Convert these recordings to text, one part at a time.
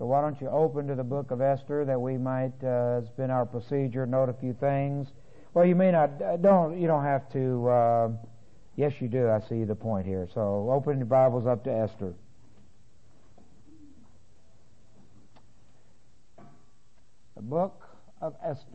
So why don't you open to the book of Esther that we might, it's been our procedure, note a few things. Well, you may not, you don't have to, yes you do, I see the point here. So open your Bibles up to Esther. The book of Esther.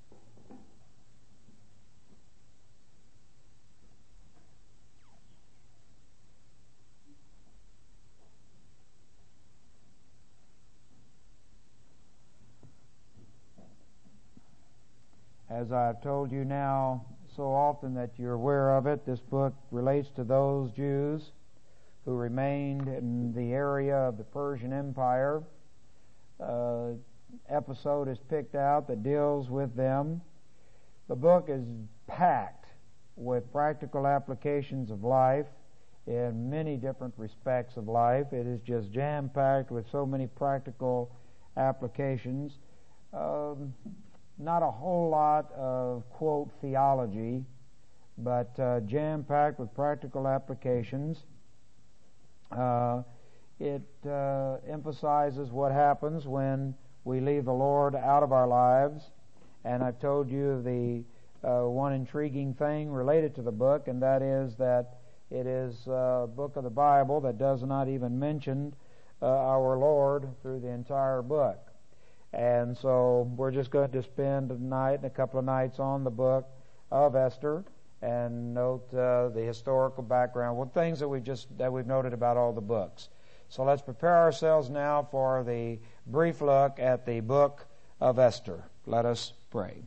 As I've told you now so often that you're aware of it, this book relates to those Jews who remained in the area of the Persian Empire. Episode is picked out that deals with them. The book is packed with practical applications of life in many different respects of life. It is just jam-packed with so many practical applications. Not a whole lot of, quote, theology, but jam-packed with practical applications. It emphasizes what happens when we leave the Lord out of our lives. And I've told you the one intriguing thing related to the book, and that is that it is a book of the Bible that does not even mention our Lord through the entire book. And so we're just going to spend a night and a couple of nights on the book of Esther and note the historical background, well, things that we've noted about all the books. So let's prepare ourselves now for the brief look at the book of Esther. Let us pray.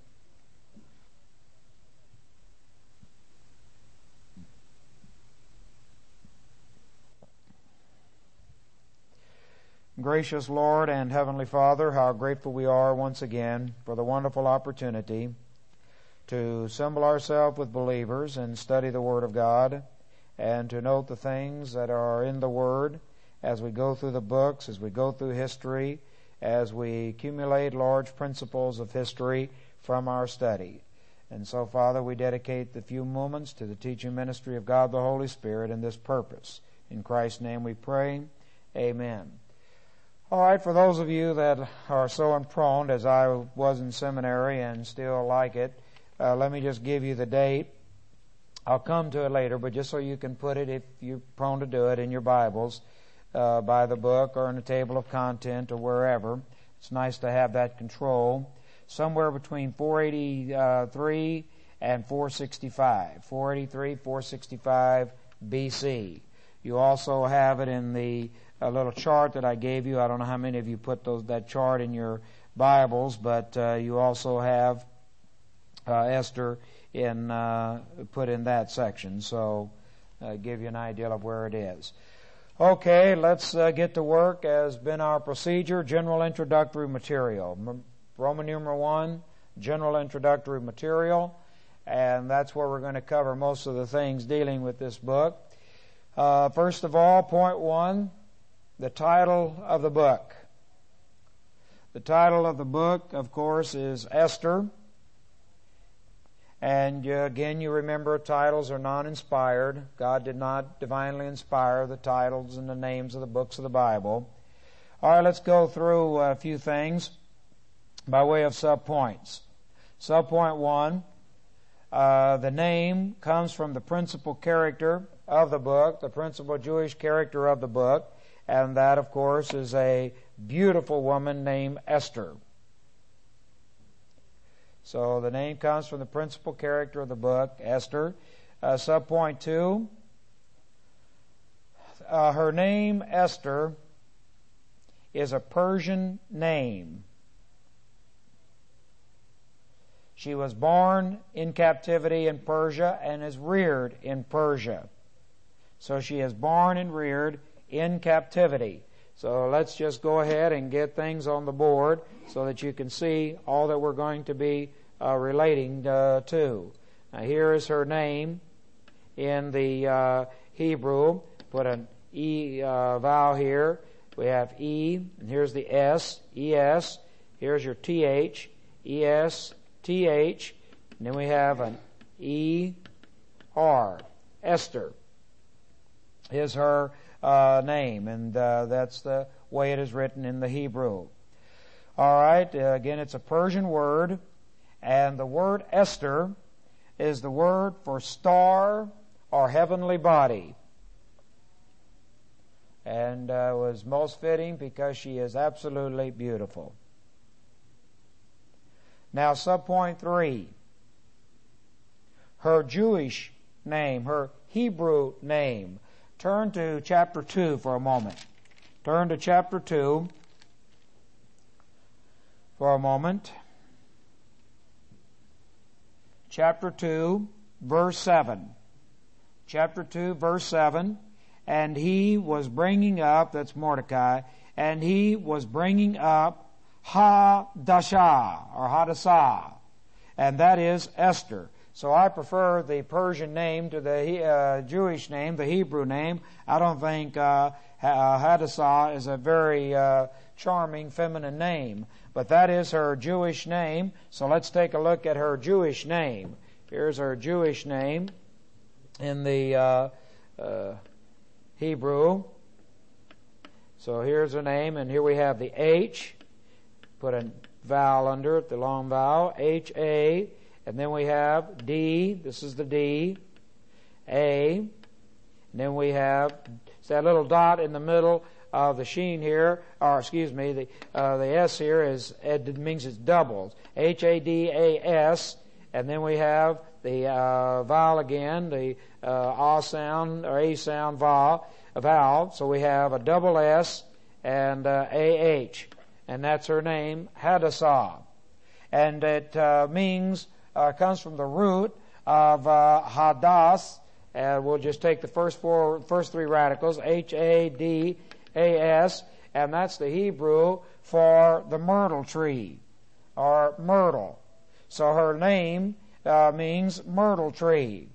Gracious Lord and Heavenly Father, how grateful we are once again for the wonderful opportunity to assemble ourselves with believers and study the Word of God and to note the things that are in the Word as we go through the books, as we go through history, as we accumulate large principles of history from our study. And so, Father, we dedicate the few moments to the teaching ministry of God the Holy Spirit in this purpose. In Christ's name we pray. Amen. All right, for those of you that are so prone, as I was in seminary and still like it, let me just give you the date. I'll come to it later, but just so you can put it, if you're prone to do it, in your Bibles, by the book or in a table of content or wherever. It's nice to have that control. Somewhere between 483 and 465. 483, 465 BC. You also have it in the little chart that I gave you. I don't know how many of you put that chart in your Bibles, but you also have Esther put in that section. So give you an idea of where it is. Okay, let's get to work as been our procedure. General introductory material. Roman numeral 1, general introductory material. And that's where we're going to cover most of the things dealing with this book. First of all, point 1, the title of the book. The title of the book, of course, is Esther. And again, you remember titles are non-inspired. God did not divinely inspire the titles and the names of the books of the Bible. All right, let's go through a few things by way of subpoints. Subpoint 1, the name comes from the principal character of the book, the principal Jewish character of the book, and that, of course, is a beautiful woman named Esther. So the name comes from the principal character of the book, Esther. Subpoint 2, her name, Esther, is a Persian name. She was born in captivity in Persia and is reared in Persia. So she is born and reared in captivity. So let's just go ahead and get things on the board so that you can see all that we're going to be relating to. Now here is her name in the Hebrew. Put an E vowel here. We have E, and here's the S, E-S. Here's your T-H, E-S, T-H. And then we have an E-R. Esther is her name, and that's the way it is written in the Hebrew. All right, again, it's a Persian word, and the word Esther is the word for star or heavenly body. And was most fitting because she is absolutely beautiful. Now, subpoint 3. Her Jewish name, her Hebrew name. Turn to chapter 2 for a moment. Turn to chapter 2 for a moment. Chapter 2, verse 7. Chapter 2, verse 7. And he was bringing up, that's Mordecai, and he was bringing up Hadassah, or Hadassah, and that is Esther. So I prefer the Persian name to the Jewish name, the Hebrew name. I don't think Hadassah is a very charming feminine name, but that is her Jewish name. So let's take a look at her Jewish name. Here's her Jewish name in the Hebrew. So here's her name, and here we have the H. Put a vowel under it, the long vowel, H-A, and then we have D, this is the D, A, and then we have that little dot in the middle of the sheen here, or excuse me, the S here is, it means it's doubled, H-A-D-A-S, and then we have the vowel again, the A sound, or A sound vowel, so we have a double S and A-H. And that's her name, Hadassah. And it means, comes from the root of Hadass, and we'll just take the first three radicals, H-A-D-A-S, and that's the Hebrew for the myrtle tree, or myrtle. So her name means myrtle tree.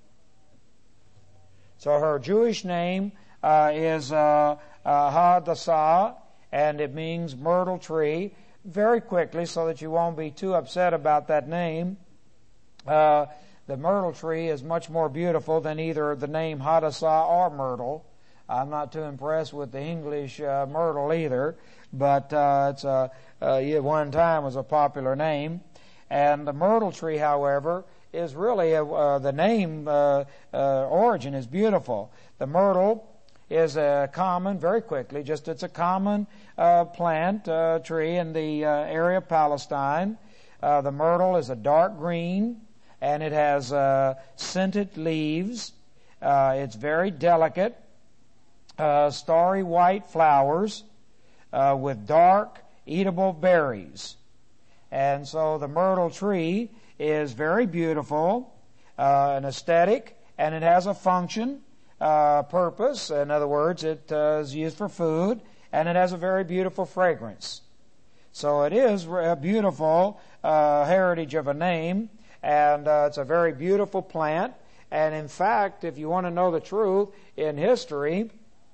So her Jewish name is Hadassah, and it means myrtle tree. Very quickly, so that you won't be too upset about that name, the myrtle tree is much more beautiful than either the name Hadassah or myrtle. I'm not too impressed with the English myrtle either, but it's one time was a popular name. And the myrtle tree, however, is really the name origin is beautiful. The myrtle is a common, very quickly, it's a common plant, tree in the area of Palestine. The myrtle is a dark green, and it has scented leaves. It's very delicate, starry white flowers with dark, eatable berries. And so the myrtle tree is very beautiful, and aesthetic, and it has a function, purpose. In other words, it is used for food, and it has a very beautiful fragrance. So it is a beautiful heritage of a name, and it's a very beautiful plant. And in fact, if you want to know the truth, in history,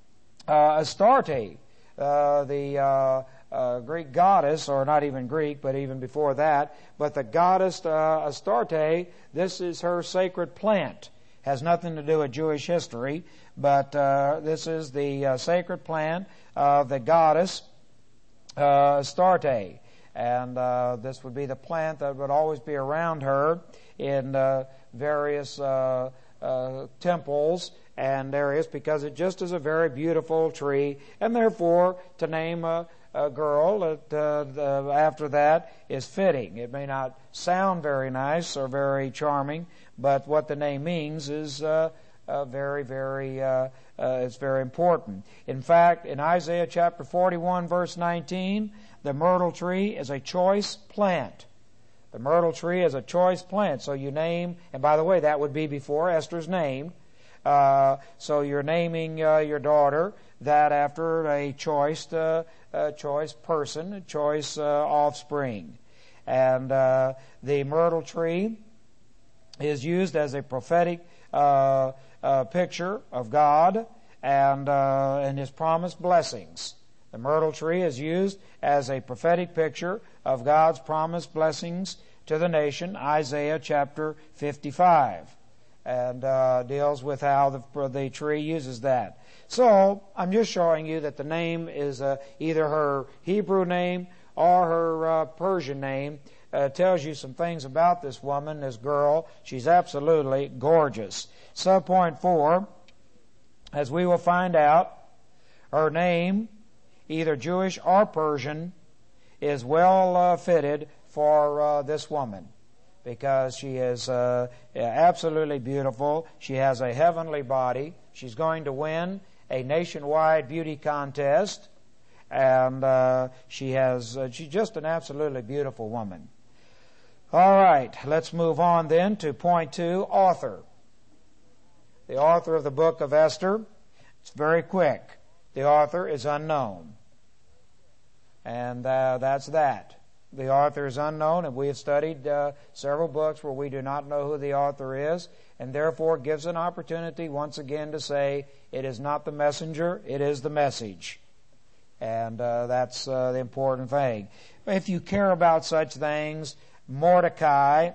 Astarte, the Greek goddess, or not even Greek, but even before that, but the goddess Astarte, this is her sacred plant. Has nothing to do with Jewish history, but this is the sacred plant of the goddess Astarte. And this would be the plant that would always be around her in various temples and areas, because it just is a very beautiful tree. And therefore, to name a girl after that is fitting. It may not sound very nice or very charming, but what the name means is it's very important. In fact, in Isaiah chapter 41, verse 19, the myrtle tree is a choice plant. The myrtle tree is a choice plant. So you name, and by the way, that would be before Esther's name. So you're naming your daughter that after a choice person, a choice offspring. And the myrtle tree is used as a prophetic picture of God and His promised blessings. The myrtle tree is used as a prophetic picture of God's promised blessings to the nation, Isaiah chapter 55. and deals with how the tree uses that. So I'm just showing you that the name is either her Hebrew name or her Persian name. Tells you some things about this woman, this girl. She's absolutely gorgeous. Subpoint 4, as we will find out, her name, either Jewish or Persian, is well fitted for this woman, because she is absolutely beautiful. She has a heavenly body. She's going to win a nationwide beauty contest, and she's just an absolutely beautiful woman. All right, let's move on then to point 2, author. The author of the book of Esther. It's very quick. The author is unknown. And that's that. The author is unknown, and we have studied several books where we do not know who the author is, and therefore gives an opportunity once again to say it is not the messenger, it is the message. And that's the important thing. If you care about such things, Mordecai,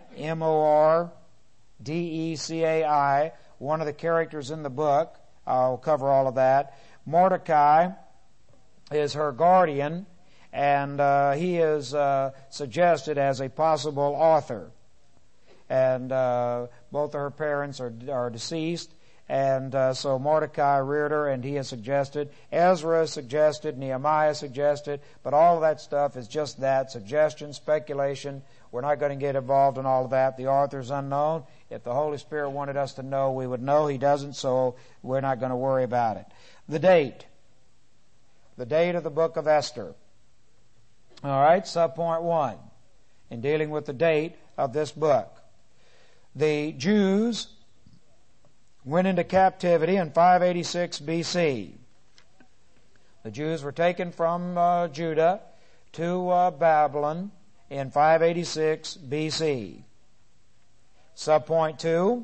Mordecai, one of the characters in the book, I'll cover all of that. Mordecai is her guardian, and he is suggested as a possible author. And both of her parents are deceased, and so Mordecai reared her, and he is suggested. Ezra is suggested, Nehemiah is suggested, but all of that stuff is just that, suggestion, speculation. We're not going to get involved in all of that. The author is unknown. If the Holy Spirit wanted us to know, we would know. He doesn't, so we're not going to worry about it. The date. The date of the book of Esther. All right, subpoint 1, in dealing with the date of this book. The Jews went into captivity in 586 BC. The Jews were taken from Judah to Babylon in 586 BC. Subpoint 2,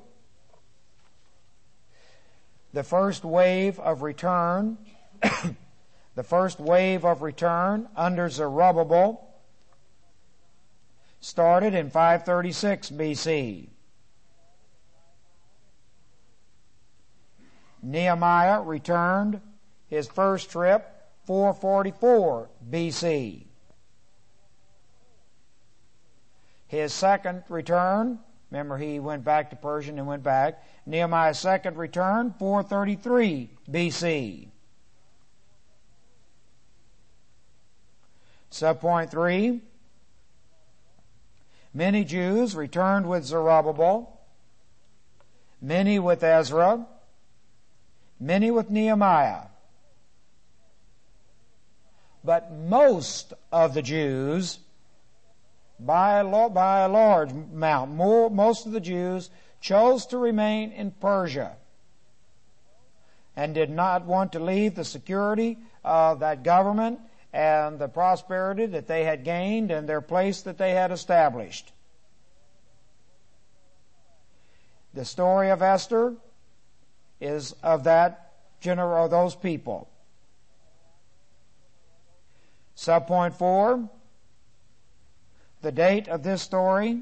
the first wave of return the first wave of return under Zerubbabel started in 536 BC. Nehemiah returned his first trip 444 BC. His second return, remember he went back to Persia and went back. Nehemiah's second return, 433 BC. Subpoint 3, many Jews returned with Zerubbabel, many with Ezra, many with Nehemiah. But most of the Jews, by a large amount, most of the Jews chose to remain in Persia and did not want to leave the security of that government and the prosperity that they had gained and their place that they had established. The story of Esther is of those people. Subpoint 4, the date of this story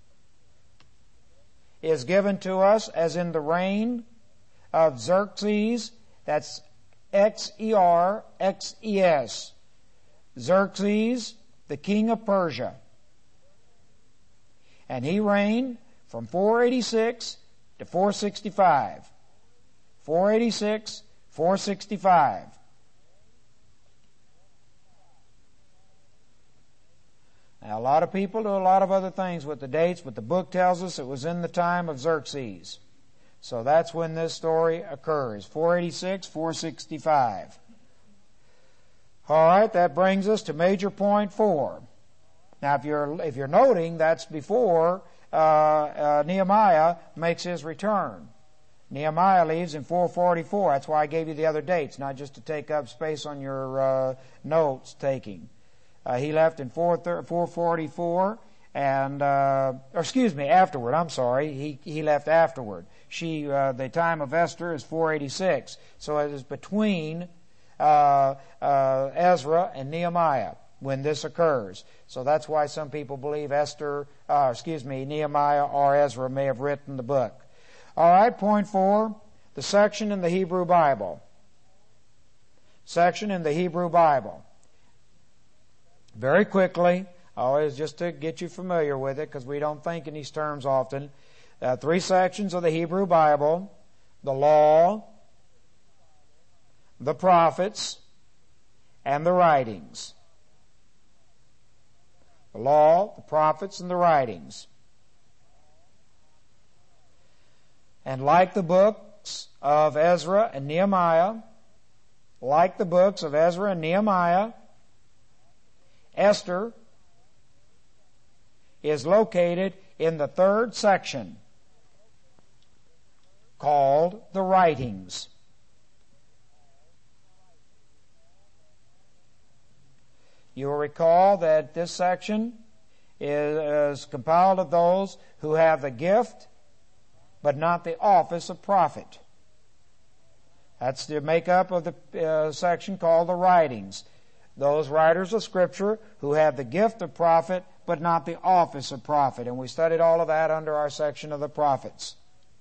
is given to us as in the reign of Xerxes, that's Xerxes, Xerxes, the king of Persia. And he reigned from 486 to 465. 486, 465. Now, a lot of people do a lot of other things with the dates, but the book tells us it was in the time of Xerxes. So that's when this story occurs, 486, 465. All right, that brings us to major point 4. Now, if you're noting, that's before Nehemiah makes his return. Nehemiah leaves in 444. That's why I gave you the other dates, not just to take up space on your notes taking. He left in 444, and afterward. I'm sorry, he left afterward. The time of Esther is 486, so it is between Ezra and Nehemiah when this occurs. So that's why some people believe Nehemiah or Ezra may have written the book. All right, point 4, the section in the Hebrew Bible. Section in the Hebrew Bible. Very quickly, always just to get you familiar with it, because we don't think in these terms often. 3 sections of the Hebrew Bible: the law, the prophets, and the writings. The law, the prophets, and the writings. And like the books of Ezra and Nehemiah, Esther is located in the 3rd section, called the writings. You will recall that this section is compiled of those who have the gift but not the office of prophet. That's the makeup of the section called the writings. Those writers of Scripture who have the gift of prophet but not the office of prophet. And we studied all of that under our section of the prophets.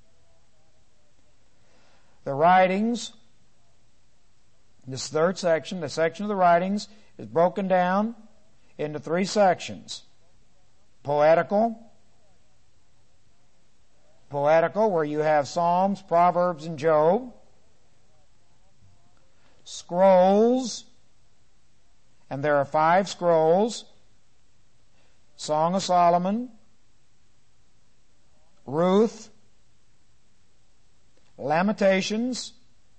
The writings, this 3rd section, the section of the writings, is broken down into 3 sections. Poetical, where you have Psalms, Proverbs, and Job. Scrolls, and there are 5 scrolls: Song of Solomon, Ruth, Lamentations,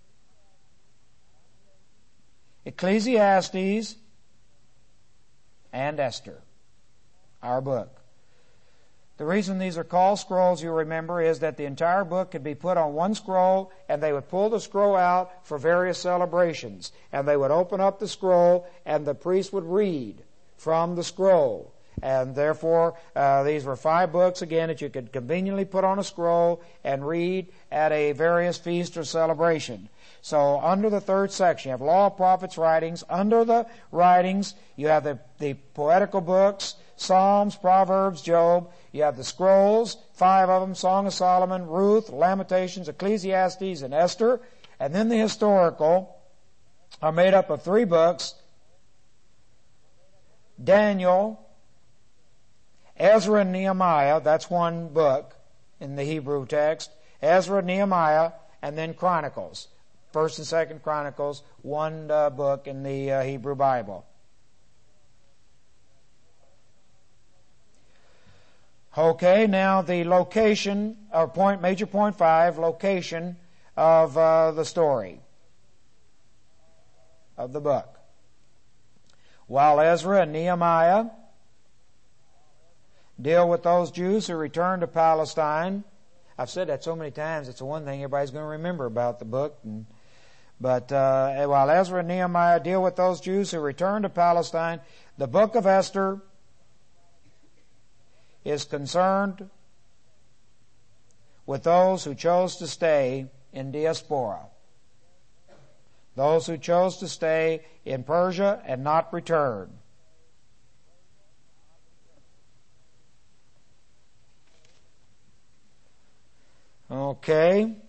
Ecclesiastes, and Esther, our book. The reason these are called scrolls, you remember, is that the entire book could be put on one scroll, and they would pull the scroll out for various celebrations. And they would open up the scroll, and the priest would read from the scroll. And therefore, these were 5 books, again, that you could conveniently put on a scroll and read at a various feast or celebration. So under the 3rd section, you have law, prophets, writings. Under the writings, you have the poetical books: Psalms, Proverbs, Job. You have the scrolls, 5 of them: Song of Solomon, Ruth, Lamentations, Ecclesiastes, and Esther. And then the historical are made up of 3 books: Daniel, Ezra, and Nehemiah. That's one book in the Hebrew text. Ezra, Nehemiah, and then Chronicles. 1st and 2nd Chronicles, one book in the Hebrew Bible. Okay, now the location, or major point 5, location of the story of the book. While Ezra and Nehemiah deal with those Jews who returned to Palestine. I've said that so many times, it's the one thing everybody's going to remember about the book. But while Ezra and Nehemiah deal with those Jews who returned to Palestine, the book of Esther is concerned with those who chose to stay in diaspora. Those who chose to stay in Persia and not return. Okay.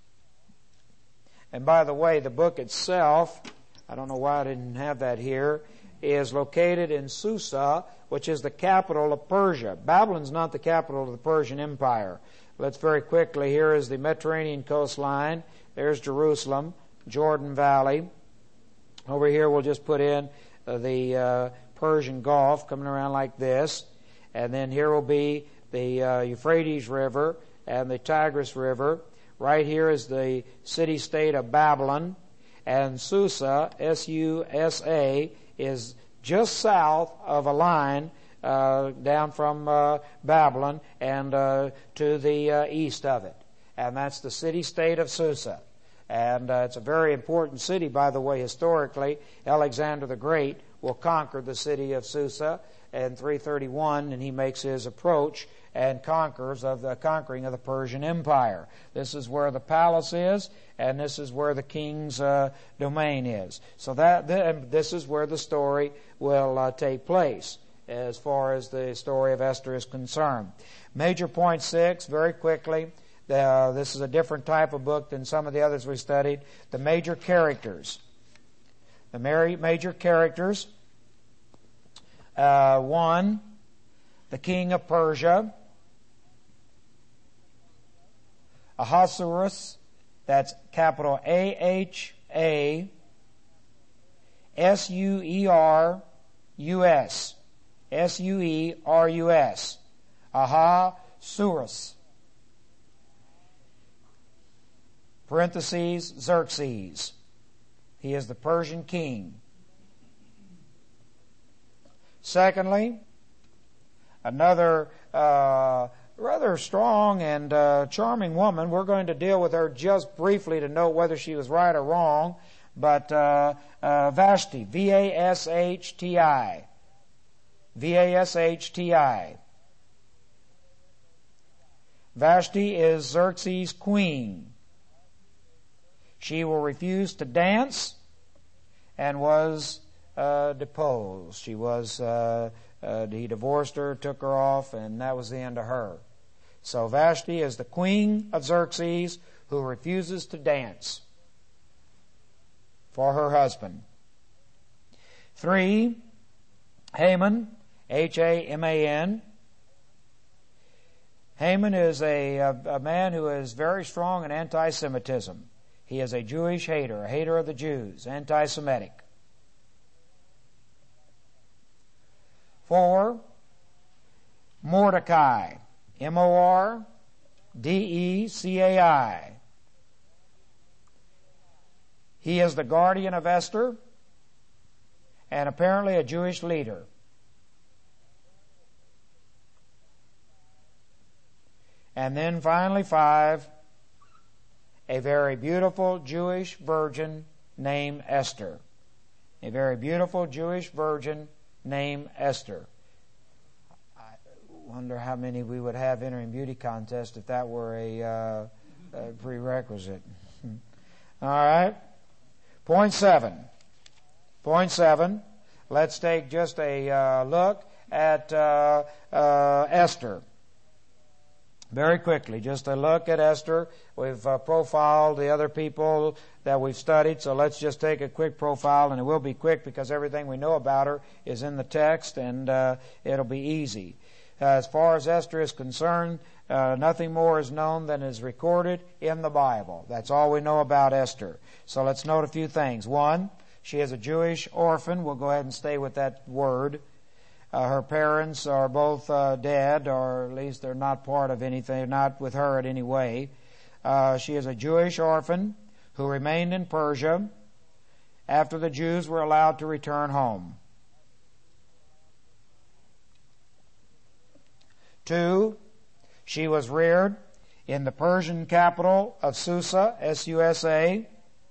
And by the way, the book itself, I don't know why I didn't have that here, is located in Susa, which is the capital of Persia. Babylon's not the capital of the Persian Empire. Let's very quickly, here is the Mediterranean coastline. There's Jerusalem, Jordan Valley. Over here we'll just put in the Persian Gulf coming around like this. And then here will be the Euphrates River and the Tigris River. Right here is the city-state of Babylon. And Susa, S-U-S-A, is just south of a line down from Babylon and to the east of it. And that's the city-state of Susa. And it's a very important city, by the way, historically. Alexander the Great will conquer the city of Susa in 331, and he makes his approach and conquering of the Persian Empire. This is where the palace is, and this is where the king's domain is. So this is where the story will take place as far as the story of Esther is concerned. Major point 6, very quickly, This is a different type of book than some of the others we studied. The major characters. The major characters. 1, the king of Persia. Ahasuerus, that's capital Ahasuerus. Suerus. Ahasuerus. Parentheses, Xerxes. He is the Persian king. Secondly, another rather strong and charming woman. We're going to deal with her just briefly to note whether she was right or wrong. But Vashti, V-A-S-H-T-I. V-A-S-H-T-I. Vashti is Xerxes' queen. She will refuse to dance and was deposed. She was, he divorced her, took her off, and that was the end of her. So Vashti is the queen of Xerxes who refuses to dance for her husband. 3, Haman, H-A-M-A-N. Haman is a man who is very strong in anti-Semitism. He is a Jewish hater, a hater of the Jews, anti-Semitic. 4, Mordecai, M-O-R-D-E-C-A-I. He is the guardian of Esther and apparently a Jewish leader. And then finally 5, a very beautiful Jewish virgin named Esther. A very beautiful Jewish virgin named Esther. I wonder how many we would have entering beauty contest if that were a prerequisite. All right. Point 7. Let's take just a look at Esther. Very quickly, just a look at Esther. We've profiled the other people that we've studied, so let's just take a quick profile, and it will be quick because everything we know about her is in the text, and it'll be easy. As far as Esther is concerned, nothing more is known than is recorded in the Bible. That's all we know about Esther. So let's note a few things. 1, she is a Jewish orphan. We'll go ahead and stay with that word. Her parents are both dead, or at least they're not part of anything, not with her in any way. She is a Jewish orphan who remained in Persia after the Jews were allowed to return home. 2, she was reared in the Persian capital of Susa, S-U-S-A,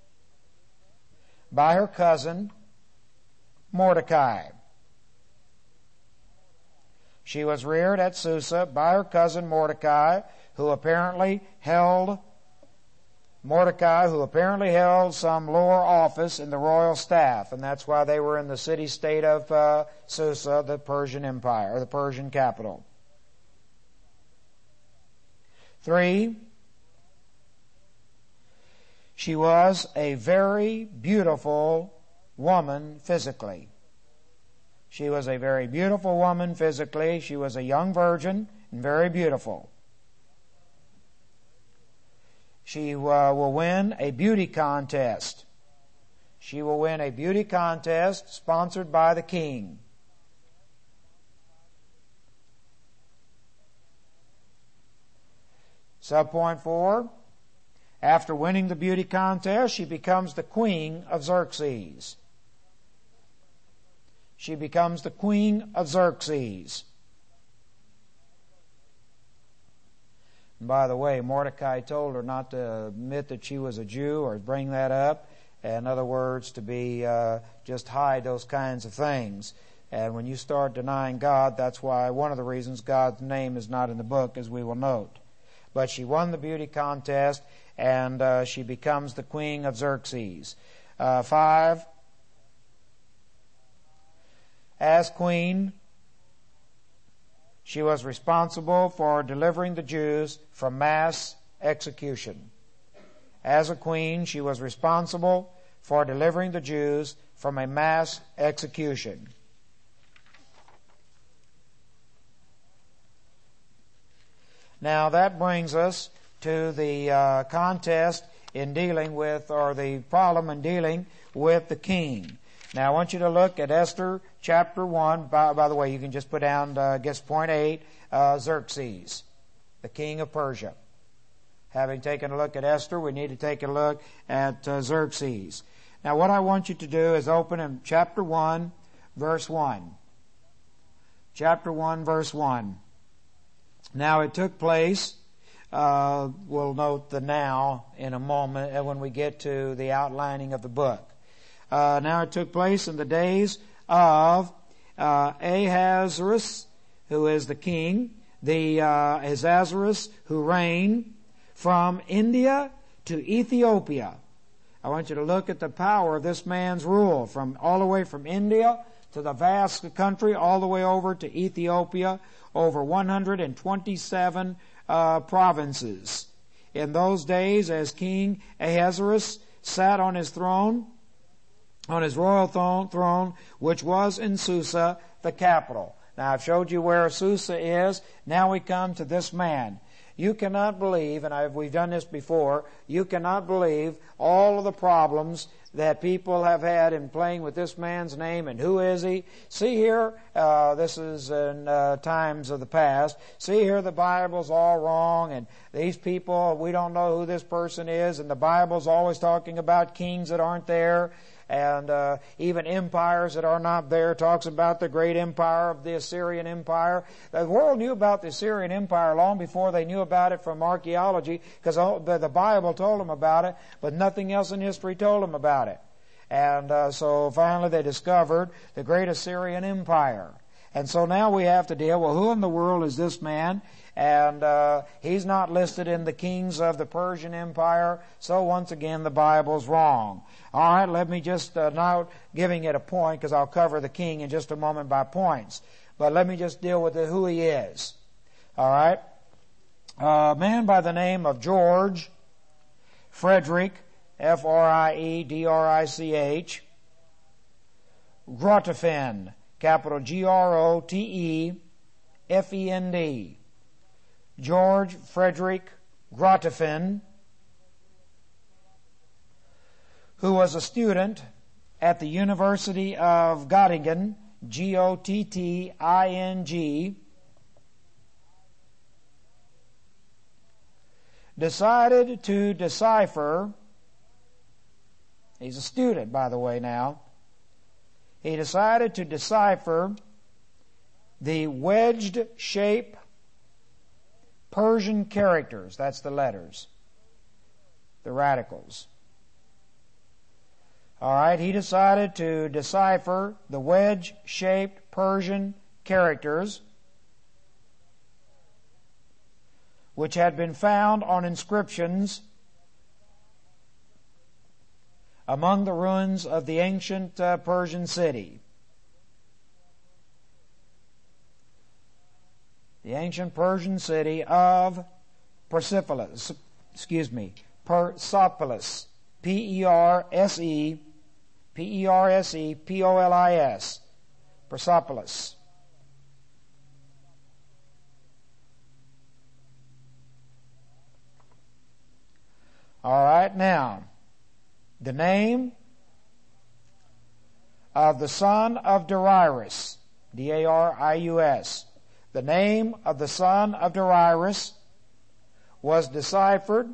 by her cousin Mordecai. She was reared at Susa by her cousin Mordecai, who apparently held some lower office in the royal staff, and that's why they were in the city-state of Susa, the Persian Empire, or the Persian capital. 3, she was a very beautiful woman physically. She was a very beautiful woman physically. She was a young virgin and very beautiful. She will win a beauty contest. She will win a beauty contest sponsored by the king. Subpoint 4, after winning the beauty contest, she becomes the queen of Xerxes. She becomes the queen of Xerxes. And by the way, Mordecai told her not to admit that she was a Jew or bring that up. In other words, to be just hide those kinds of things. And when you start denying God, that's why one of the reasons God's name is not in the book, as we will note. But she won the beauty contest, and she becomes the queen of Xerxes. 5, as queen, she was responsible for delivering the Jews from mass execution. As a queen, she was responsible for delivering the Jews from a mass execution. Now that brings us to the contest in dealing with, or the problem in dealing with the king. Now I want you to look at Esther chapter 1. By the way, you can just put down, guess point 8, Xerxes, the king of Persia. Having taken a look at Esther, we need to take a look at Xerxes. Now what I want you to do is open in chapter 1, verse 1. Chapter 1, verse 1. Now it took place, we'll note the now in a moment when we get to the outlining of the book. Now it took place in the days of Ahasuerus, who is the king, the Ahasuerus who reigned from India to Ethiopia. I want you to look at the power of this man's rule, from all the way from India to the vast country, all the way over to Ethiopia, over 127 provinces. In those days, as King Ahasuerus sat on his throne, on his royal throne, which was in Susa, the capital. Now I've showed you where Susa is. Now we come to this man. You cannot believe, and we've done this before, you cannot believe all of the problems that people have had in playing with this man's name and who is he. See here, this is in times of the past. See here, the Bible's all wrong, and these people, we don't know who this person is, and the Bible's always talking about kings that aren't there, and even empires that are not there. Talks about the great empire of the Assyrian Empire. The world knew about the Assyrian Empire long before they knew about it from archaeology, because the Bible told them about it, but nothing else in history told them about it. And so finally they discovered the great Assyrian Empire. And so now we have to deal, well, who in the world is this man? And he's not listed in the kings of the Persian Empire, so once again the Bible's wrong. All right, let me just, not giving it a point, because I'll cover the king in just a moment by points. But let me just deal with who he is. All right? A man by the name of George Frederick, F-R-I-E-D-R-I-C-H, Grotefend, capital G-R-O-T-E-F-E-N-D. George Frederick Grotefend, who was a student at the University of Göttingen, G-O-T-T-I-N-G, decided to decipher, he's a student, by the way, now, he decided to decipher the wedged shape Persian characters, that's the letters, the radicals. All right, he decided to decipher the wedge-shaped Persian characters which had been found on inscriptions among the ruins of the ancient Persian city. The ancient Persian city of Persepolis, Persepolis, P-E-R-S-E-P-O-L-I-S, Persepolis. All right, now, the name of the son of Darius, D-A-R-I-U-S. The name of the son of Darius was deciphered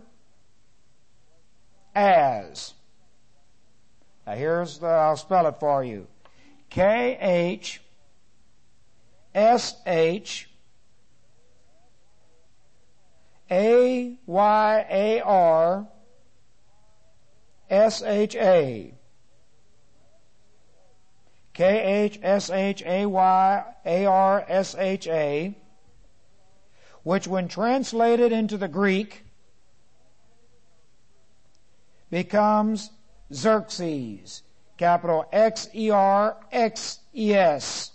as, now I'll spell it for you, K-H-S-H-A-Y-A-R-S-H-A. K-H-S-H-A-Y-A-R-S-H-A, which when translated into the Greek becomes Xerxes, capital X-E-R-X-E-S.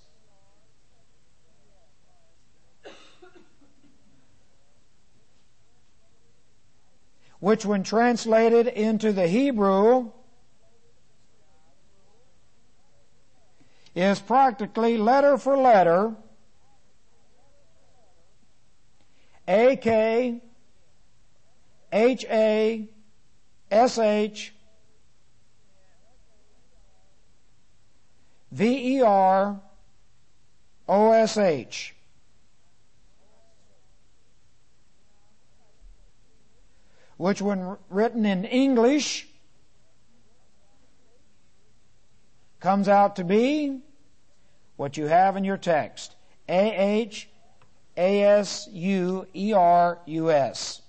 which when translated into the Hebrew is practically letter for letter AKHASHVEROSH, which when written in English comes out to be what you have in your text, AHASUERUS.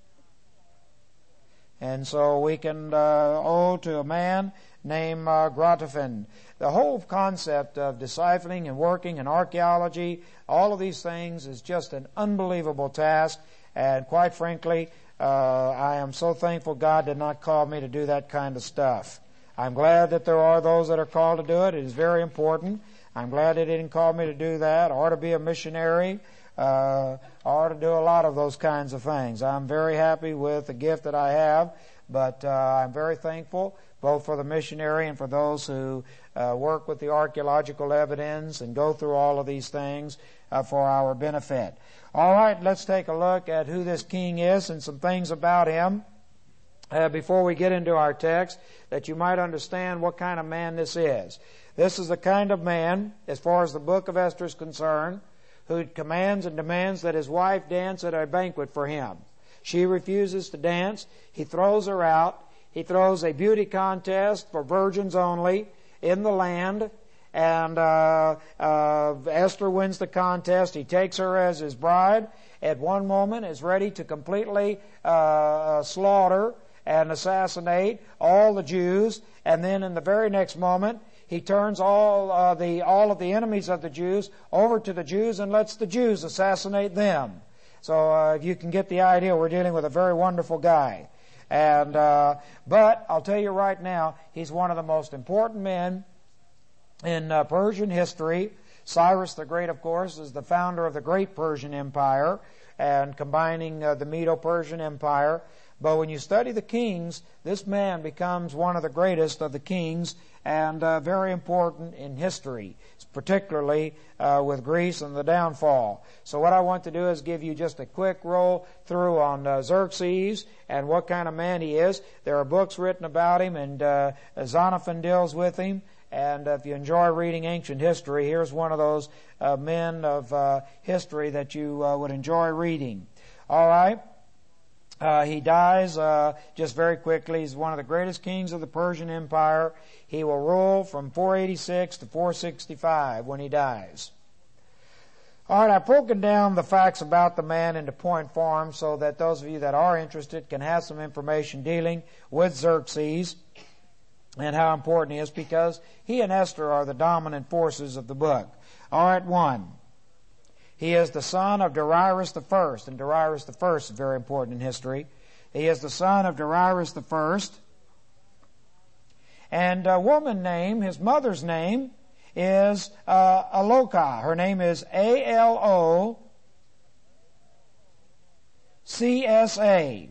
And so we can owe to a man named Grotefend. The whole concept of discipling and working in archaeology, all of these things is just an unbelievable task. And quite frankly, I am so thankful God did not call me to do that kind of stuff. I'm glad that there are those that are called to do it. It is very important. I'm glad He didn't call me to do that or to be a missionary or to do a lot of those kinds of things. I'm very happy with the gift that I have, but I'm very thankful both for the missionary and for those who work with the archaeological evidence and go through all of these things for our benefit. All right, let's take a look at who this king is and some things about him before we get into our text, that you might understand what kind of man this is. This is the kind of man, as far as the book of Esther is concerned, who commands and demands that his wife dance at a banquet for him. She refuses to dance. He throws her out. He throws a beauty contest for virgins only in the land. And Esther wins the contest. He takes her as his bride. At one moment is ready to completely slaughter and assassinate all the Jews. And then in the very next moment, he turns all of the enemies of the Jews over to the Jews and lets the Jews assassinate them. So if you can get the idea, we're dealing with a very wonderful guy. And but I'll tell you right now, he's one of the most important men in Persian history. Cyrus the Great, of course, is the founder of the great Persian Empire and combining the Medo-Persian Empire. But when you study the kings, this man becomes one of the greatest of the kings and very important in history, particularly with Greece and the downfall. So what I want to do is give you just a quick roll through on Xerxes and what kind of man he is. There are books written about him, and Xenophon deals with him. And if you enjoy reading ancient history, here's one of those men of history that you would enjoy reading. All right. He dies just very quickly. He's one of the greatest kings of the Persian Empire. He will rule from 486 to 465 when he dies. All right, I've broken down the facts about the man into point form so that those of you that are interested can have some information dealing with Xerxes and how important he is, because he and Esther are the dominant forces of the book. All right, 1. He is the son of Darius the First, and Darius the First is very important in history. He is the son of Darius the First. And a woman name, his mother's name, is Aloka. Her name is Alocsa.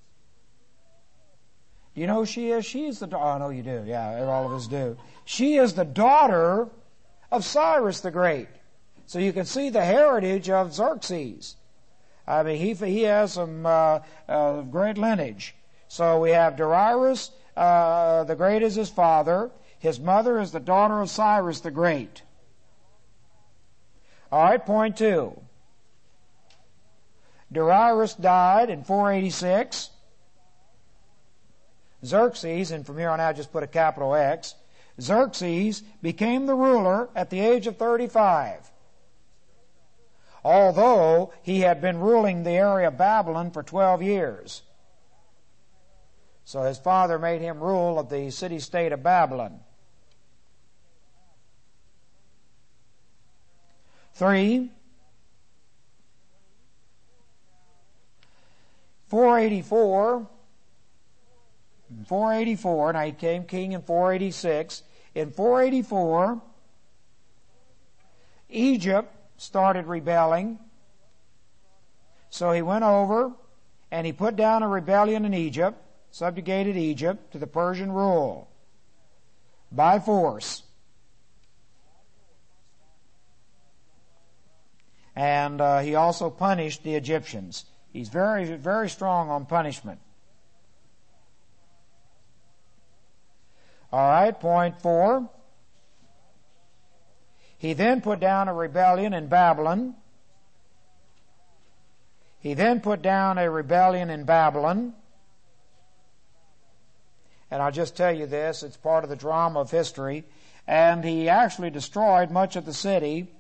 Do you know who she is? She is the daughter. Oh, no, you do. Yeah, all of us do. She is the daughter of Cyrus the Great. So you can see the heritage of Xerxes. I mean, he has some great lineage. So we have Darius the Great is his father. His mother is the daughter of Cyrus the Great. All right, point 2. Darius died in 486. Xerxes, and from here on out just put a capital X, Xerxes became the ruler at the age of 35. Although he had been ruling the area of Babylon for 12 years. So his father made him rule of the city-state of Babylon. 3. 484, now he became king in 486. In 484, Egypt started rebelling. So he went over and he put down a rebellion in Egypt, subjugated Egypt to the Persian rule by force. And he also punished the Egyptians. He's very, very strong on punishment. All right, point 4. He then put down a rebellion in Babylon. He then put down a rebellion in Babylon. And I'll just tell you this, it's part of the drama of history. And he actually destroyed much of the city.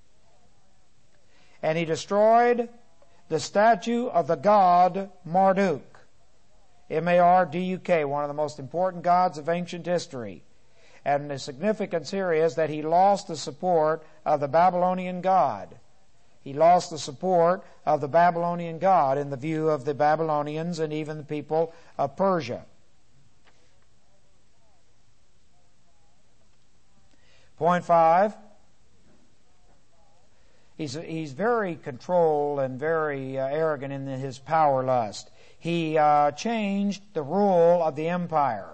And he destroyed the statue of the god Marduk. Marduk, one of the most important gods of ancient history. And the significance here is that he lost the support of the Babylonian god. He lost the support of the Babylonian god in the view of the Babylonians and even the people of Persia. Point 5. He's very controlled and very arrogant in his power lust. He changed the rule of the empire.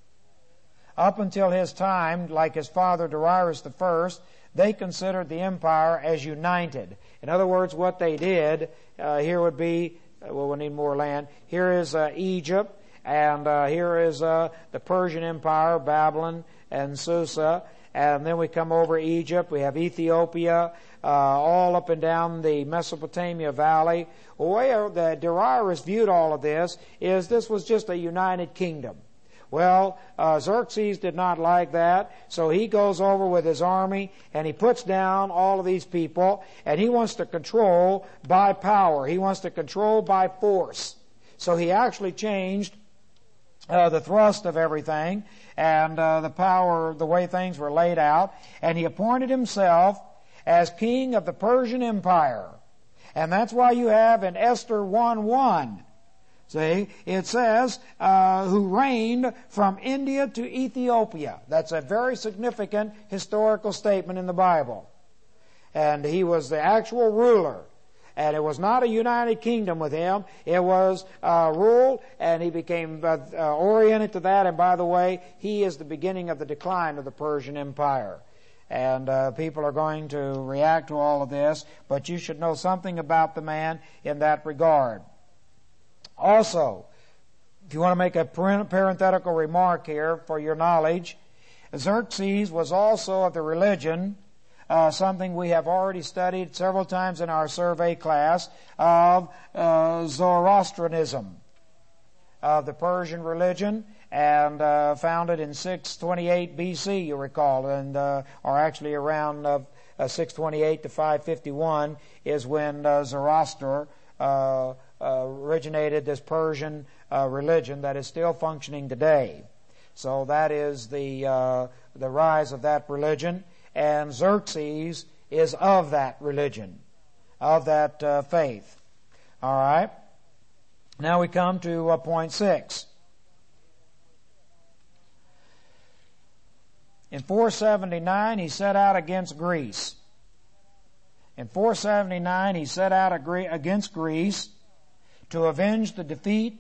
Up until his time, like his father Darius I, they considered the empire as united. In other words, what they did, here would be, well, we need more land. Here is Egypt, and here is the Persian Empire, Babylon and Susa. And then we come over Egypt. We have Ethiopia, all up and down the Mesopotamia Valley. The way that Darius viewed all of this is this was just a united kingdom. Well, Xerxes did not like that, so he goes over with his army and he puts down all of these people, and he wants to control by power. He wants to control by force. So he actually changed the thrust of everything and the power, the way things were laid out, and he appointed himself as king of the Persian Empire. And that's why you have in Esther 1:1, see, it says, who reigned from India to Ethiopia. That's a very significant historical statement in the Bible. And he was the actual ruler. And it was not a united kingdom with him. It was rule, and he became oriented to that. And by the way, he is the beginning of the decline of the Persian Empire. And people are going to react to all of this, but you should know something about the man in that regard. Also, if you want to make a parenthetical remark here for your knowledge, Xerxes was also of the religion, something we have already studied several times in our survey class, of Zoroastrianism, of the Persian religion, and founded in 628 BC, you recall, and or actually around 628 to 551 is when Zoroaster originated this Persian religion that is still functioning today. So that is the rise of that religion, and Xerxes is of that religion, of that faith. All right. Now we come to point 6. In 479, he set out against Greece. In 479, he set out against Greece to avenge the defeat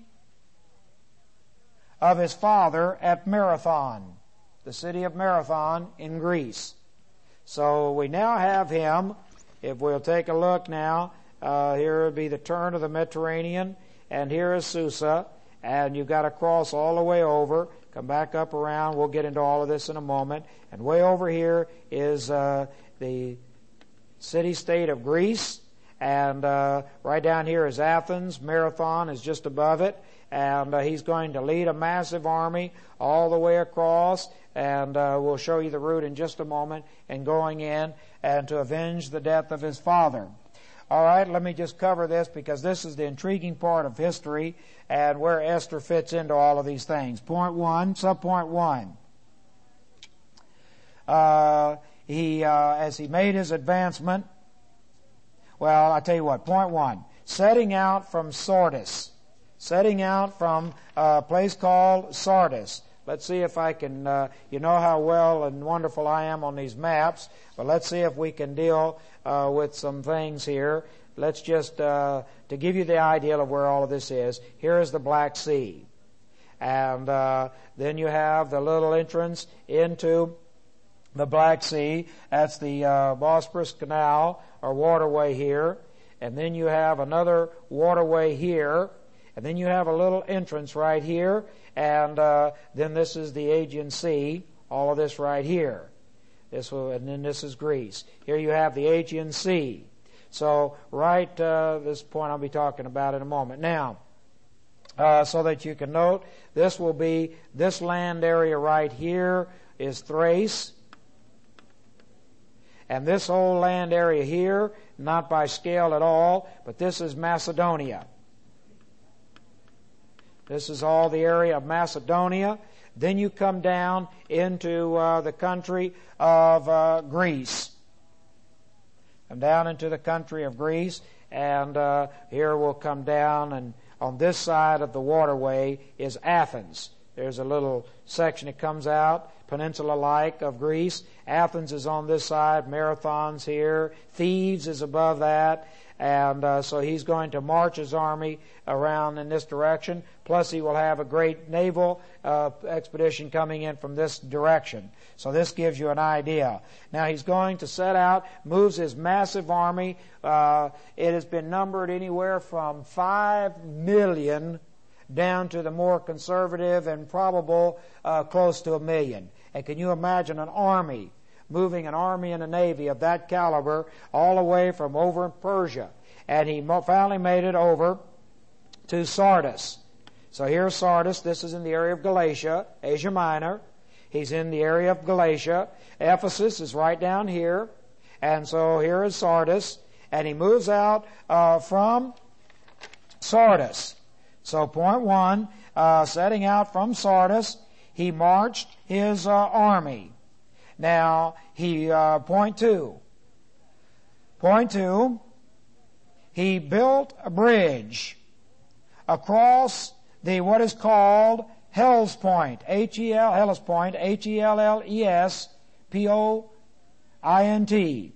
of his father at Marathon, the city of Marathon in Greece. So we now have him, if we'll take a look now, here would be the turn of the Mediterranean, and here is Susa, and you've got to cross all the way over, come back up around, we'll get into all of this in a moment, and way over here is the city-state of Greece, and right down here is Athens. Marathon is just above it, and he's going to lead a massive army all the way across, and we'll show you the route in just a moment, and going in and to avenge the death of his father. All right, let me just cover this because this is the intriguing part of history and where Esther fits into all of these things. Point 1, subpoint 1. As he made his advancement, well, I'll tell you what, point 1, setting out from Sardis, setting out from a place called Sardis. Let's see if I can, you know how well and wonderful I am on these maps, but let's see if we can deal with some things here. let's just, to give you the idea of where all of this is, here is the Black Sea. And then you have the little entrance into the Black Sea. That's the Bosporus Canal or waterway here. And then you have another waterway here. And then you have a little entrance right here. And then this is the Aegean Sea, all of this right here. And then this is Greece. Here you have the Aegean Sea. So right this point I'll be talking about in a moment. Now, so that you can note, this will be, this land area right here is Thrace. And this whole land area here, not by scale at all, but this is Macedonia. This is all the area of Macedonia. Then you come down into the country of Greece. Come down into the country of Greece, and here we'll come down, and on this side of the waterway is Athens. There's a little section that comes out, peninsula-like of Greece. Athens is on this side, Marathon's here, Thebes is above that, and so he's going to march his army around in this direction. Plus he will have a great naval expedition coming in from this direction. So this gives you an idea. Now he's going to set out, moves his massive army. It has been numbered anywhere from 5 million down to the more conservative and probable close to 1 million. And can you imagine an army, moving an army and a navy of that caliber all the way from over in Persia? And he finally made it over to Sardis. So here's Sardis. This is in the area of Galatia, Asia Minor. He's in the area of Galatia. Ephesus is right down here. And so here is Sardis. And he moves out from Sardis. So point one, setting out from Sardis, he marched his army. Now, point two, he built a bridge across the what is called Hellespont, Hellespont, Hellespont.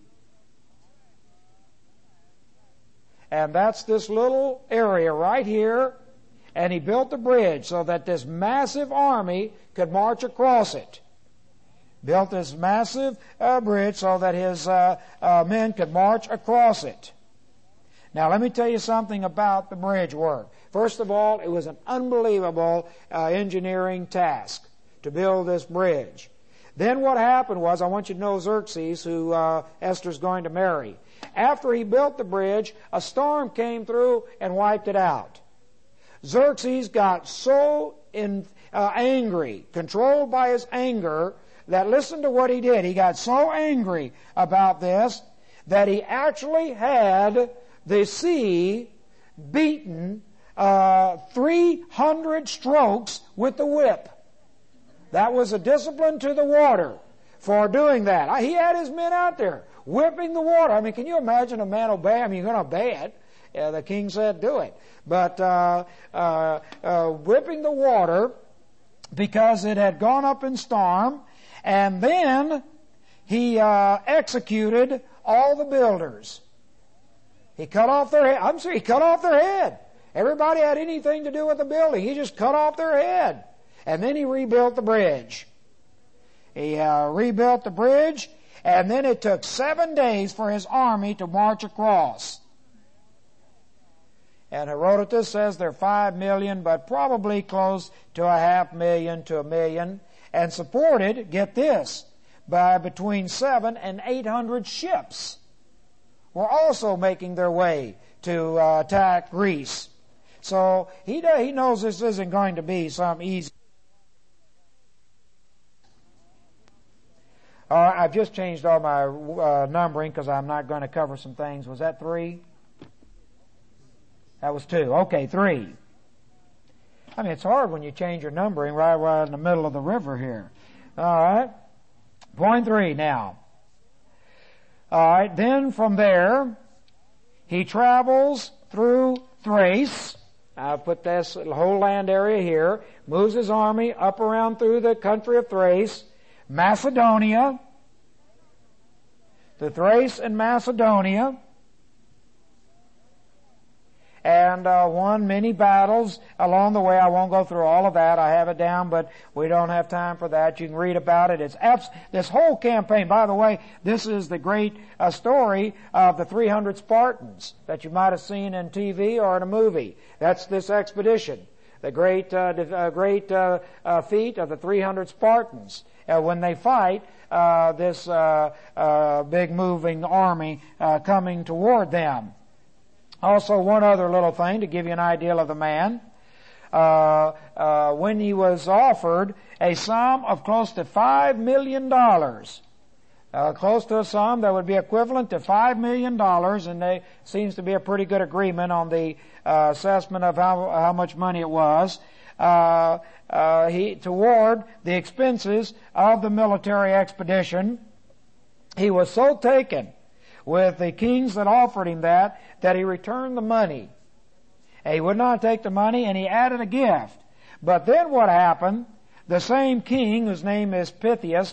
And that's this little area right here. And he built the bridge so that this massive army could march across it. Built this massive bridge so that his men could march across it. Now let me tell you something about the bridge work. First of all, it was an unbelievable engineering task to build this bridge. Then what happened was, I want you to know Xerxes, who Esther's going to marry. After he built the bridge, a storm came through and wiped it out. Xerxes got so angry, controlled by his anger, that listen to what he did. He got so angry about this that he actually had the sea beaten 300 strokes with the whip. That was a discipline to the water for doing that. He had his men out there whipping the water. I mean, can you imagine a man obey? I mean, you're going to obey it. The king said, do it. But whipping the water because it had gone up in storm. And then he executed all the builders. He cut off their head. He cut off their head. Everybody had anything to do with the building. He just cut off their head. And then he rebuilt the bridge. He rebuilt the bridge, and then it took 7 days for his army to march across. And Herodotus says they're 5 million, but probably close to 500,000 to 1 million, and supported, get this, by between 700 and 800 ships were also making their way to attack Greece. So he knows this isn't going to be some easy. I've just changed all my numbering because I'm not going to cover some things. Was that 3? That was 2. Okay, 3. I mean, it's hard when you change your numbering right in the middle of the river here. All right. Point 3 now. All right. Then from there, he travels through Thrace. I've put this whole land area here. Moves his army up around through the country of Thrace. Macedonia, the Thrace and Macedonia, and won many battles along the way. I won't go through all of that. I have it down, but we don't have time for that. You can read about it. This whole campaign, by the way, this is the great story of the 300 Spartans that you might have seen in TV or in a movie. That's this expedition. The great feat of the 300 Spartans when they fight this big moving army coming toward them. Also, one other little thing to give you an idea of the man. When he was offered a sum of close to $5 million, close to a sum that would be equivalent to $5 million, and there seems to be a pretty good agreement on the assessment of how much money it was, toward the expenses of the military expedition. He was so taken with the kings that offered him that he returned the money. He would not take the money, and he added a gift. But then what happened? The same king, whose name is Pythius,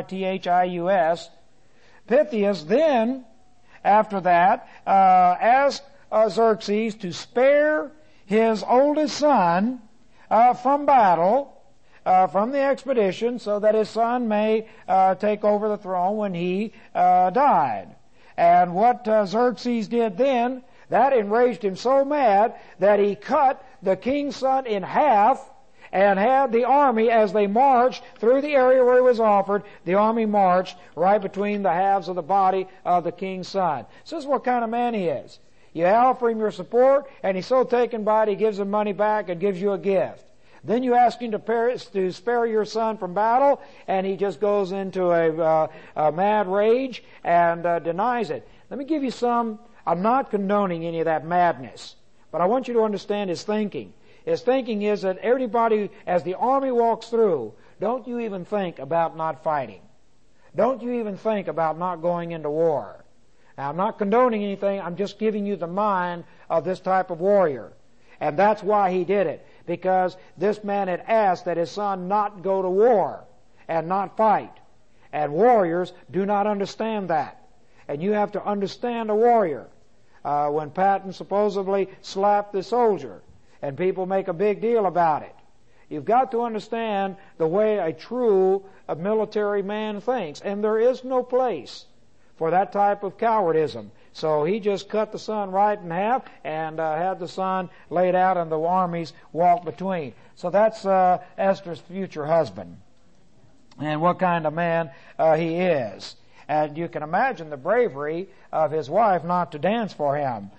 Pythius, Pythius then, after that, asked Xerxes to spare his oldest son from battle, from the expedition, so that his son may take over the throne when he died. And what Xerxes did then, that enraged him so mad that he cut the king's son in half and had the army, as they marched through the area where he was offered, the army marched right between the halves of the body of the king's son. So this is what kind of man he is. You offer him your support, and he's so taken by it, he gives him money back and gives you a gift. Then you ask him to spare your son from battle, and he just goes into a mad rage and denies it. Let me give you some. I'm not condoning any of that madness, but I want you to understand his thinking. His thinking is that everybody, as the army walks through, don't you even think about not fighting. Don't you even think about not going into war. Now, I'm not condoning anything. I'm just giving you the mind of this type of warrior. And that's why he did it. Because this man had asked that his son not go to war and not fight. And warriors do not understand that. And you have to understand a warrior. When Patton supposedly slapped the soldier, and people make a big deal about it, you've got to understand the way a true military man thinks. And there is no place for that type of cowardism. So he just cut the son right in half and had the son laid out and the armies walk between. So that's Esther's future husband. And what kind of man he is. And you can imagine the bravery of his wife not to dance for him.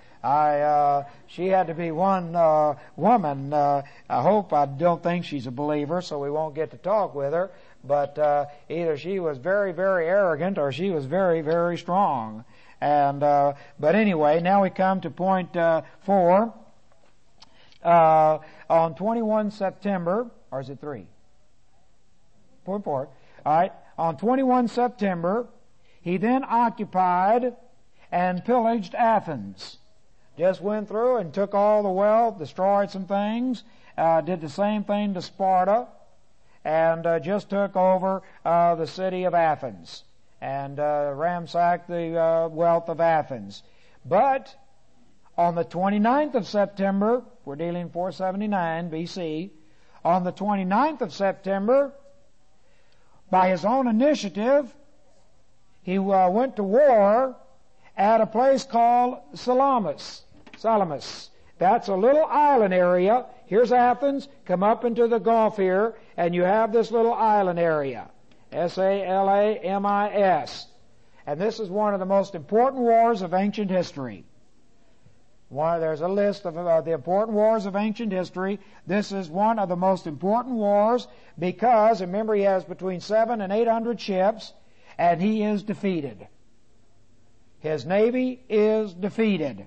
She had to be one woman. I don't think she's a believer, so we won't get to talk with her. But either she was very, very arrogant, or she was very, very strong. And but anyway, now we come to point 4. On 21 September, or is it 3? Point 4. All right. On 21 September, he then occupied and pillaged Athens. Just went through and took all the wealth, destroyed some things, did the same thing to Sparta, and just took over the city of Athens and ransacked the wealth of Athens. But on the 29th of September, we're dealing 479 BC, on the 29th of September, by his own initiative, he went to war at a place called Salamis. That's a little island area. Here's Athens. Come up into the Gulf here, and you have this little island area. Salamis. And this is one of the most important wars of ancient history. There's a list of the important wars of ancient history. This is one of the most important wars because, remember, he has between 700 and 800 ships, and he is defeated. His navy is defeated.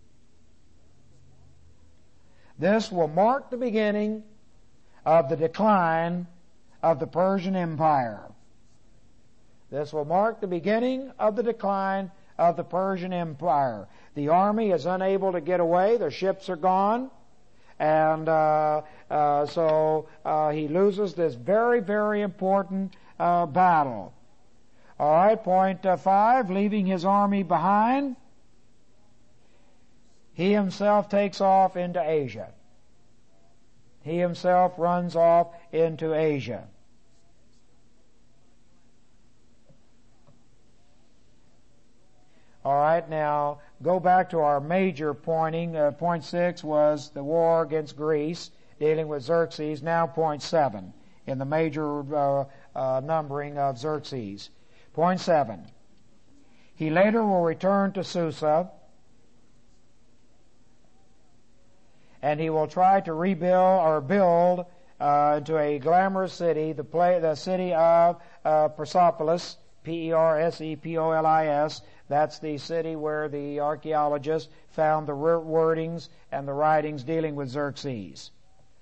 This will mark the beginning of the decline of the Persian Empire. This will mark the beginning of the decline of the Persian Empire. The army is unable to get away. Their ships are gone. And so he loses this very, very important battle. All right, point 5, leaving his army behind. he himself takes off into Asia. He himself runs off into Asia. All right, now go back to our major pointing. Point 6 was the war against Greece, dealing with Xerxes. Now point 7 in the major numbering of Xerxes. Point 7. He later will return to Susa, and he will try to rebuild or build into a glamorous city, the city of Persepolis, Persepolis. That's the city where the archaeologists found the wordings and the writings dealing with Xerxes.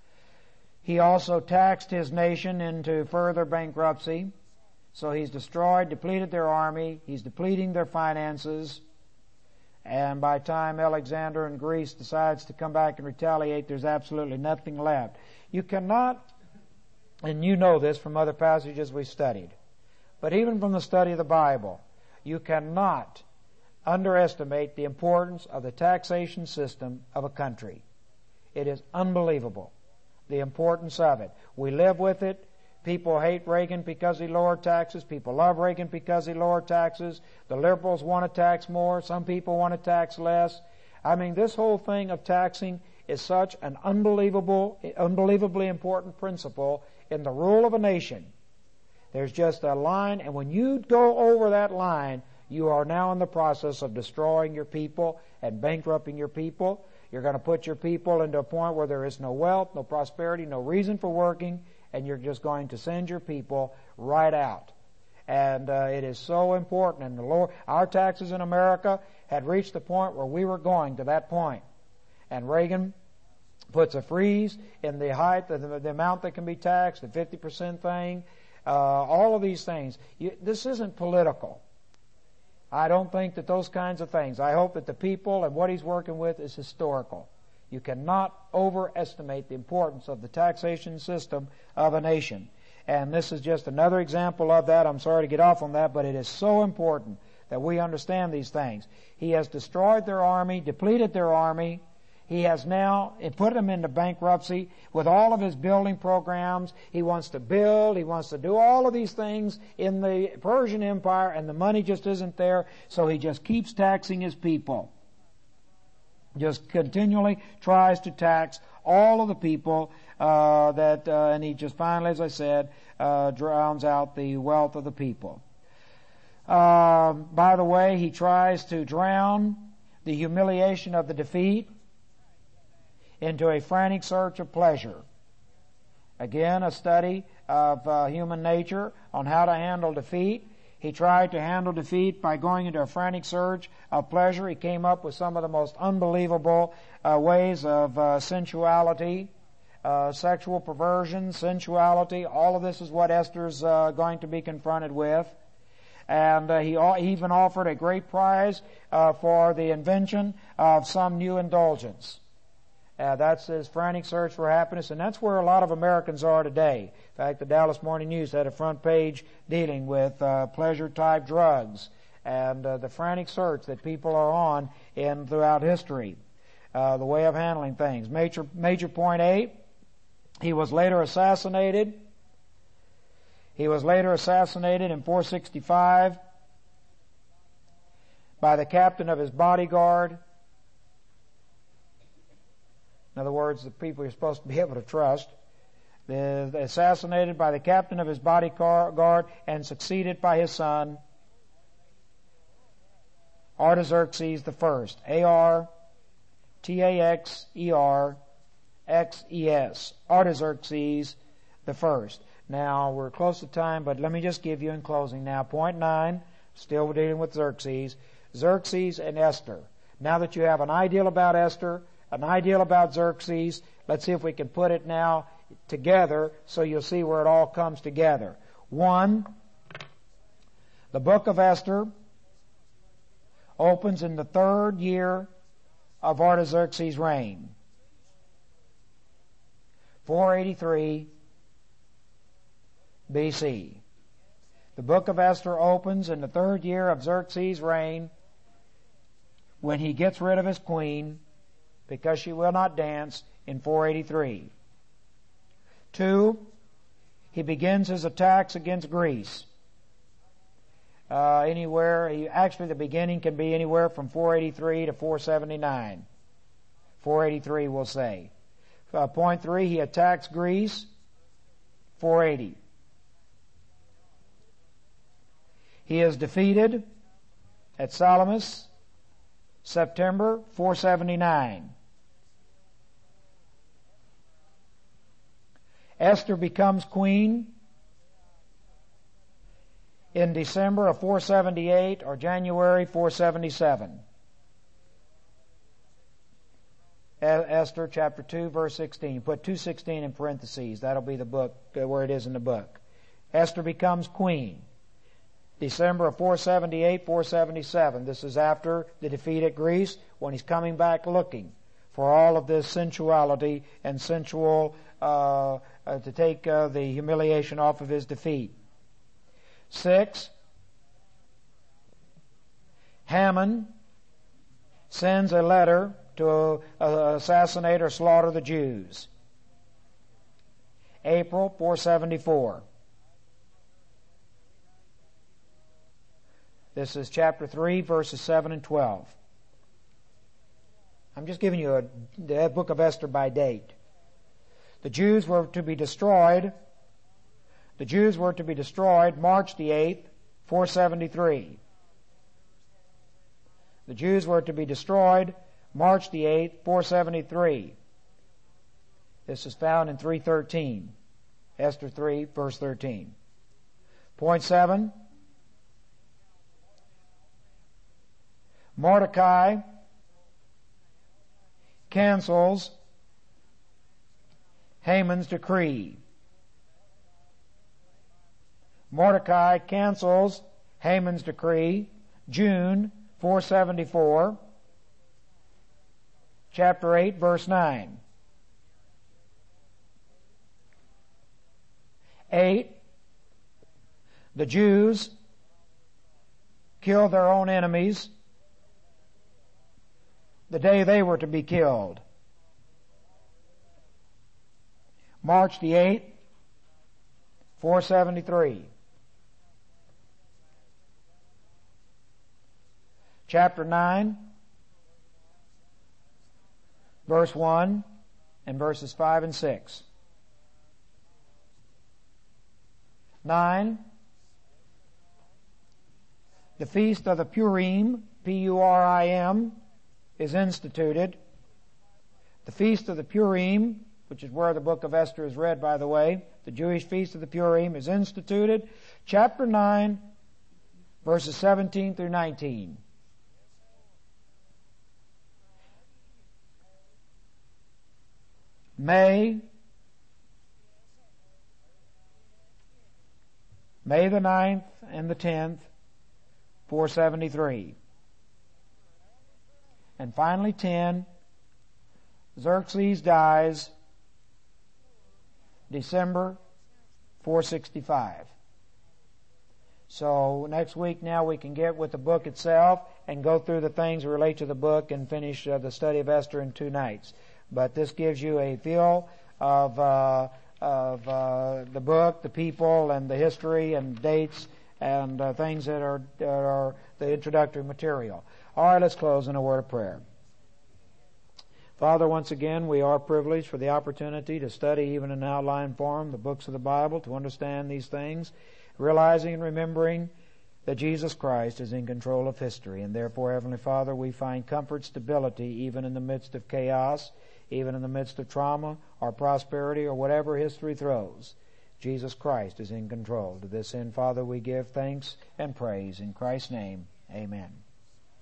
He also taxed his nation into further bankruptcy. So he's destroyed, depleted their army, he's depleting their finances, and by the time Alexander in Greece decides to come back and retaliate, there's absolutely nothing left. You cannot, and you know this from other passages we studied, but even from the study of the Bible, you cannot underestimate the importance of the taxation system of a country. It is unbelievable, the importance of it. We live with it. People hate Reagan because he lowered taxes. People love Reagan because he lowered taxes. The liberals want to tax more. Some people want to tax less. I mean, this whole thing of taxing is such an unbelievably important principle in the rule of a nation. There's just a line, and when you go over that line, you are now in the process of destroying your people and bankrupting your people. You're going to put your people into a point where there is no wealth, no prosperity, no reason for working, and you're just going to send your people right out. And it is so important. And our taxes in America had reached the point where we were going to that point. And Reagan puts a freeze in the height, the amount that can be taxed, the 50% thing, all of these things. This isn't political. I don't think that those kinds of things. I hope that the people and what he's working with is historical. You cannot overestimate the importance of the taxation system of a nation. And this is just another example of that. I'm sorry to get off on that, but it is so important that we understand these things. He has destroyed their army, depleted their army. He has now put them into bankruptcy with all of his building programs. He wants to build. He wants to do all of these things in the Persian Empire, and the money just isn't there, so he just keeps taxing his people. Just continually tries to tax all of the people and he just finally, as I said, drowns out the wealth of the people. By the way, he tries to drown the humiliation of the defeat into a frantic search of pleasure. Again, a study of human nature on how to handle defeat. He tried to handle defeat by going into a frantic search of pleasure. He came up with some of the most unbelievable ways of sensuality, sexual perversion, sensuality. All of this is what Esther's going to be confronted with. And he even offered a great prize for the invention of some new indulgence. That's his frantic search for happiness, and that's where a lot of Americans are today. In fact, the Dallas Morning News had a front page dealing with pleasure-type drugs and the frantic search that people are on throughout history, the way of handling things. Major point 8, he was later assassinated. He was later assassinated in 465 by the captain of his bodyguard. In other words, the people you're supposed to be able to trust. Assassinated by the captain of his bodyguard and succeeded by his son, Artaxerxes I. Artaxerxes. Artaxerxes I. Now, we're close to time, but let me just give you in closing now. Point 9, still dealing with Xerxes. Xerxes and Esther. Now that you have an idea about Esther, an idea about Xerxes, let's see if we can put it now together so you'll see where it all comes together. 1, the book of Esther opens in the 3rd year of Artaxerxes' reign, 483 BC. The book of Esther opens in the 3rd year of Xerxes' reign when he gets rid of his queen because she will not dance in 483. 2, he begins his attacks against Greece. Actually the beginning can be anywhere from 483 to 479. 483 we'll say. Point 3, he attacks Greece, 480. He is defeated at Salamis, September 479. Esther becomes queen in December of 478 or January 477. Esther chapter 2 verse 16. Put 2:16 in parentheses. That'll be the book where it is in the book. Esther becomes queen. December of 478, 477. This is after the defeat at Greece, when he's coming back looking for all of this sensuality and sensual to take the humiliation off of his defeat. 6, Haman sends a letter to assassinate or slaughter the Jews. April 474. This is chapter 3, verses 7 and 12. I'm just giving you the book of Esther by date. The Jews were to be destroyed. The Jews were to be destroyed March the 8th, 473. The Jews were to be destroyed March the 8th, 473. This is found in 3:13. Esther 3, verse 13. Point 7. Mordecai cancels Haman's decree. Mordecai cancels Haman's decree, June 474, chapter 8, verse 9. 8. The Jews killed their own enemies the day they were to be killed. March the 8th, 473. Chapter 9, verse 1 and verses 5 and 6. 9. The Feast of the Purim, Purim, is instituted. The Feast of the Purim, which is where the book of Esther is read, by the way, the Jewish Feast of the Purim is instituted. Chapter 9, verses 17 through 19. May the 9th and the 10th, 473. And finally 10, Xerxes dies December 465. So next week now we can get with the book itself and go through the things that relate to the book and finish the study of Esther in 2 nights. But this gives you a feel of the book, the people, and the history and dates and things that are the introductory material. All right, let's close in a word of prayer. Father, once again, we are privileged for the opportunity to study, even in outline form, the books of the Bible, to understand these things, realizing and remembering that Jesus Christ is in control of history. And therefore, Heavenly Father, we find comfort, stability, even in the midst of chaos, even in the midst of trauma or prosperity or whatever history throws. Jesus Christ is in control. To this end, Father, we give thanks and praise. In Christ's name, amen.